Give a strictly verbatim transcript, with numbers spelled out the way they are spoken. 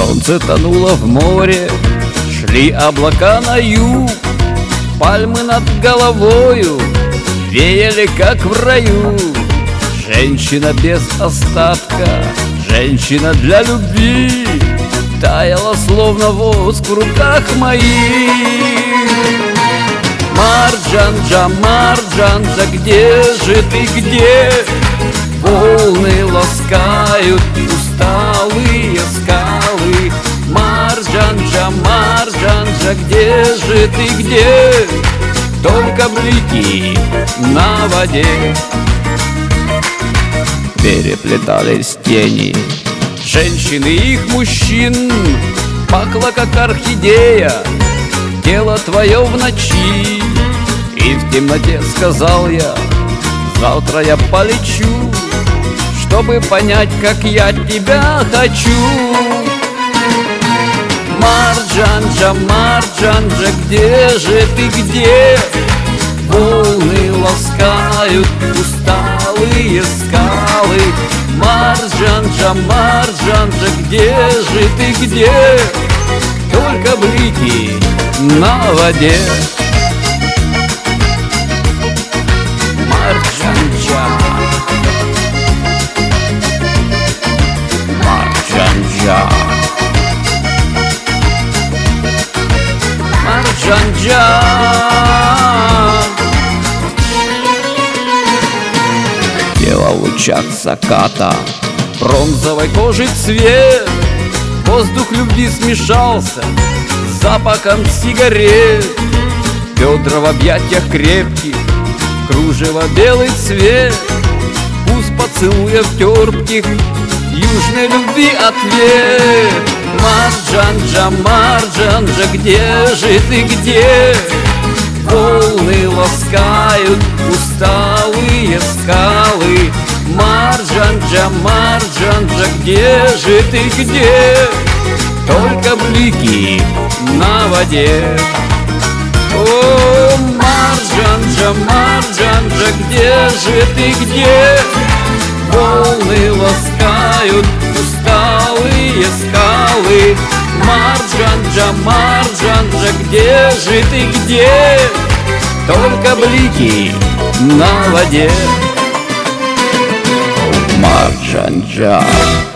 Солнце тонуло в море, шли облака на юг, пальмы над головою веяли, как в раю. Женщина без остатка, женщина для любви, таяла, словно воск в руках моих. Марджанджа, Марджанджа, где же ты, где? Волны ласкают усталые скалы. Марджанджа, Марджанджа, где же ты, где? Только блики на воде. Переплетались тени женщин и их мужчин, пахло, как орхидея, тело твое в ночи. И в темноте сказал я: завтра я полечу, чтобы понять, как я тебя хочу. Марджанджа, Марджанджа, где же ты, где? Волны ласкают усталые скалы. Марджанджа, Марджанджа, где же ты, где? Только блики на воде. Марджанджа, Марджанджа, Марджанджа. Тело в лучах заката, бронзовой кожи цвет, воздух любви смешался с запахом сигарет. Бедра в объятиях крепких, кружево белый цвет, вкус поцелуев терпких, южной любви ответ. Марджанджа, Марджанджа, где же ты, где? Волны ласкают усталые скалы. Марджанджа, Марджанджа, где же ты, где? Только блики на воде. О, Марджанджа, Марджанджа, где же ты, где? Волны ласкают усталые скалы. Марджанджа, Марджанджа, где же ты, где? Только блики на воде. Марджанджа.